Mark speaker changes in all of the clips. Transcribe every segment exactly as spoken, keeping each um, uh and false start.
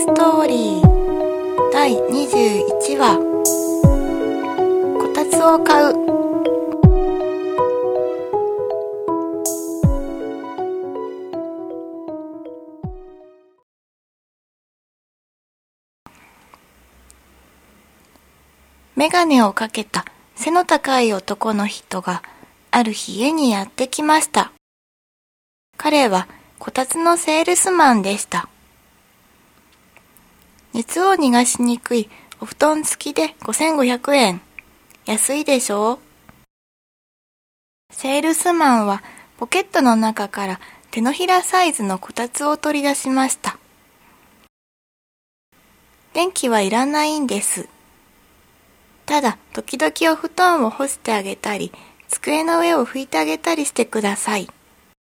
Speaker 1: ストーリーだいにじゅういちわ、こたつを買う。メガネをかけた背の高い男の人がある日家にやってきました。彼はこたつのセールスマンでした。熱を逃がしにくいお布団付きでごせんごひゃくえん。安いでしょう？セールスマンはポケットの中から手のひらサイズのこたつを取り出しました。電気はいらないんです。ただ、時々お布団を干してあげたり、机の上を拭いてあげたりしてください。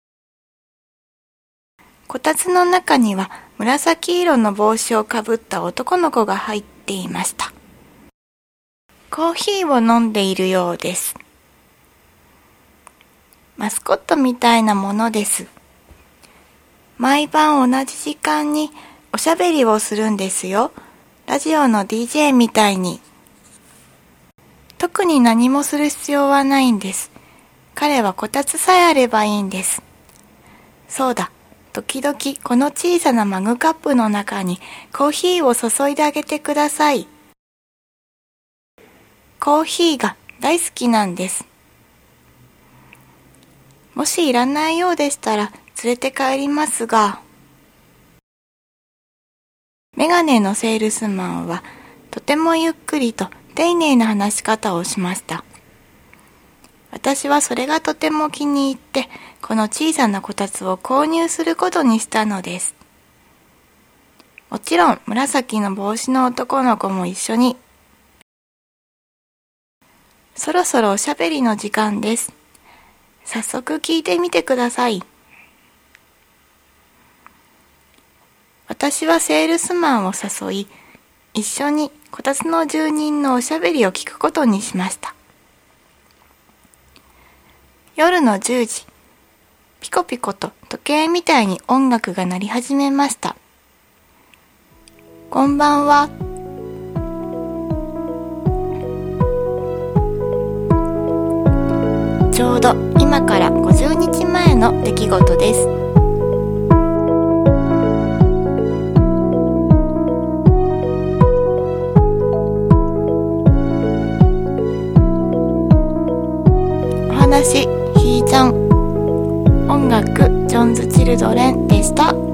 Speaker 1: こたつの中には紫色の帽子をかぶった男の子が入っていました。コーヒーを飲んでいるようです。マスコットみたいなものです。毎晩同じ時間におしゃべりをするんですよ。ラジオの ディージェー みたいに。特に何もする必要はないんです。彼はこたつさえあればいいんです。そうだ、時々この小さなマグカップの中にコーヒーを注いであげてください。コーヒーが大好きなんです。もしいらないようでしたら連れて帰りますが。メガネのセールスマンはとてもゆっくりと丁寧な話し方をしました。私はそれがとても気に入って、この小さなこたつを購入することにしたのです。もちろん紫の帽子の男の子も一緒に。そろそろおしゃべりの時間です。早速聞いてみてください。私はセールスマンを誘い、一緒にこたつの住人のおしゃべりを聞くことにしました。夜のじゅうじ、ピコピコと時計みたいに音楽が鳴り始めました。こんばんは。ちょうど今からごじゅうにちまえの出来事です。お話、ひーちゃん。音楽、ジョンズ・チルドレンでした。